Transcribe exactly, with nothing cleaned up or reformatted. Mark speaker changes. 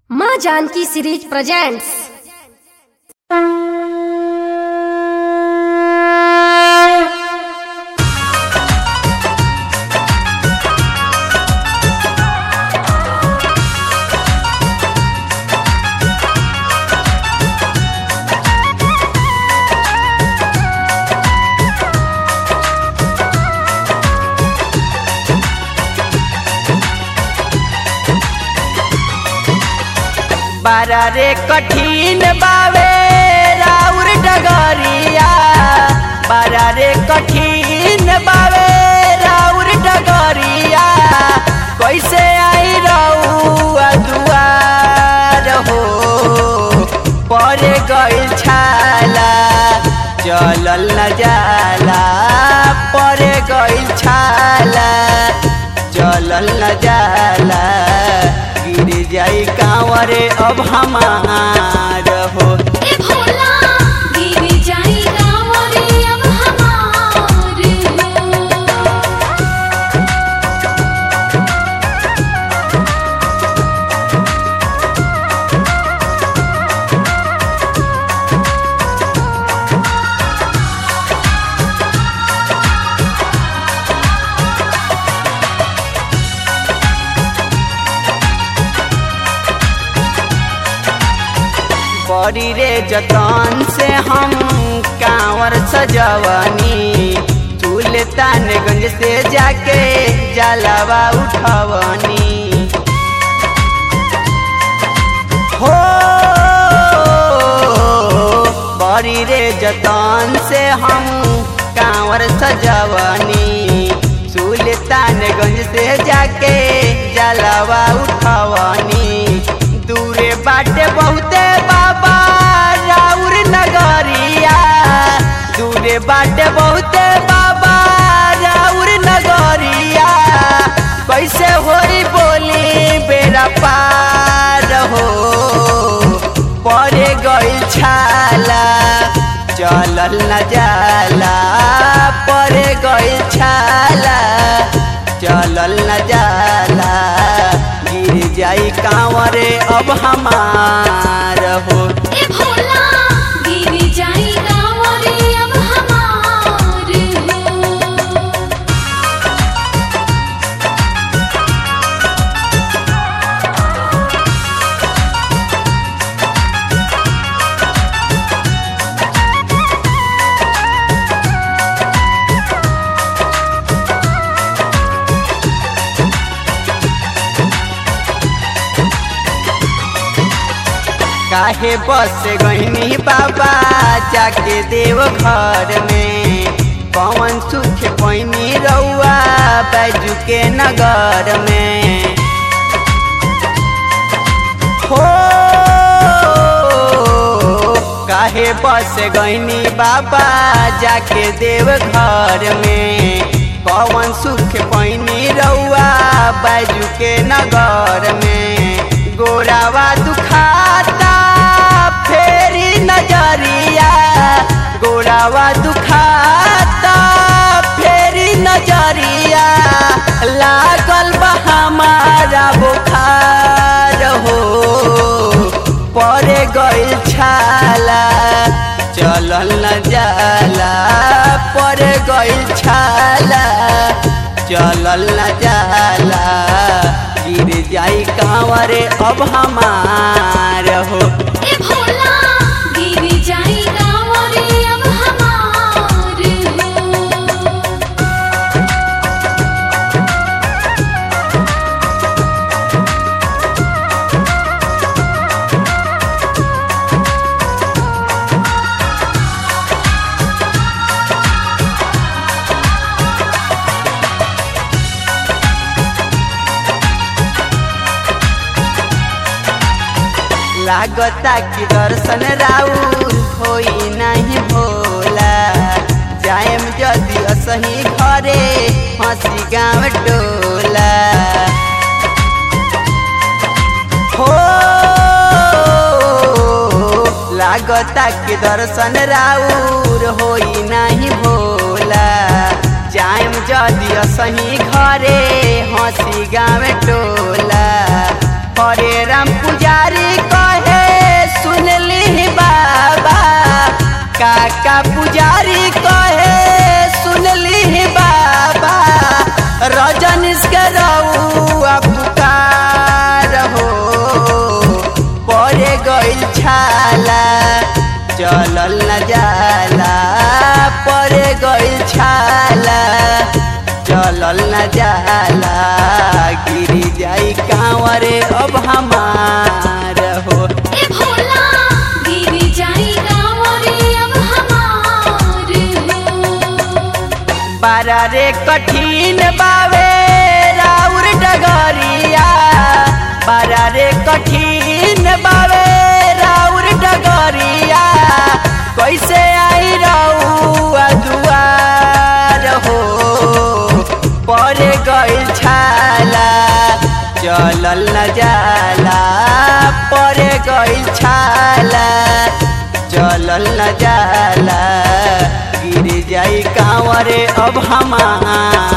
Speaker 1: माँ Janaki series presents.
Speaker 2: बारा रे कठिन बावे राउर डगरिया, बारा रे कठिन बावे राउर डगरिया। कैसे आई रउआ दुआर हो, परे गइल छाला चलल न जाला, परे गइल छाला चलल न जाला। गिर जाई कांवरे अब हमार हो,
Speaker 3: ए भोला गिर जाई कांवरे अब हमार
Speaker 2: बड़ी रे जतन से हम कांवर सजवनी। सुल्तानगंज से जाके जलावा उठवनी हो। बड़ी रे जतन से हम कांवर सजवनी। सुल्तानगंज से जाके जलावा उठवनी। दूरे बाटे बहुते बाबा राउर नगरिया, दूरे बाटे बहुते बाबा राउर नगरिया। कैसे होई बोली बेरा पार हो, परे गइल छाला चलल न जाला, परे गइल छाला चलल न जाला। गिर जाई कांवरे अब हमार हो,
Speaker 3: ए भोला गिर जाई कांवरे अब हमार
Speaker 2: काहे बस गईनी बाबा जाके देव घर में। पवन सुख पैनी रउआ बैजू के नगर में हो। काहे बस गईनी बाबा जाके देव घर में। पवन सुख पैनी रउआ बैजू के नगर में। गोरावा दुखाता फेरी नजरिया, गोरावा दुखाता फेरी नजरिया। लागल बा हमारा बुखार हो, परे गइल छाला चलल न जाला, परे गइल छाला चलल न जाला। गिर जाई कांवरे अब हमार हो,
Speaker 3: ए भोला गिर जाई कांवरे अब हमार
Speaker 2: लागता कि दर्शन राउर होई नहीं भोला। जाएम जदि असही घरे हंसी गाँव टोला हो। लागता कि दर्शन राउर होई नहीं भोला। जाएम जदि असही घरे हंसी गाँव टोला। हरे राम पुजारी कहे सुन ली बाबा, काका पुजारी कहे सुन ली बाबा, रजनीश के रउआ पुकार हो, पड़े गइल छाला चलल न जाला, पड़े गइल छाला चलल न जाला, गिरी जाई कांवरे अब हमार हो।
Speaker 3: ए भोला गिरी जाई कांवरे अब हमार हो।
Speaker 2: बारा रे कठिन बावे राउर डगरिया, बारा रे कठिन बावे राउर डगरिया, कैसे आई रउआ दुआर हो, पड़े गइल छाला चलल न जाला, पड़े गइल छाला चलल न जाला, गिर जाई कांवरे अब हमार